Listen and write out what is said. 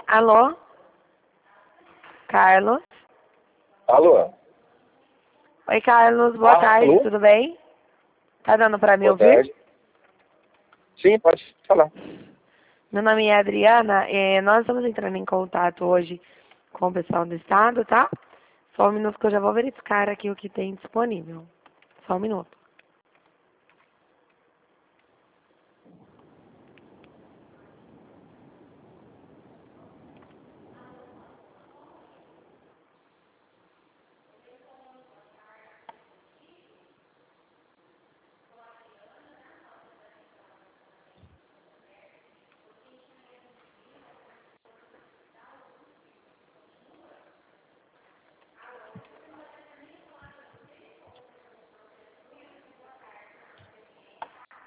Alô? Carlos? Alô? Oi, Carlos. Boa tarde, alô? tudo bem? Tá dando pra me Boa ouvir? tarde. Sim, pode falar. Meu nome é Adriana. Nós estamos entrando em contato hoje com o pessoal do estado, tá? Só um minuto que eu já vou verificar aqui o que tem disponível. Só um minuto.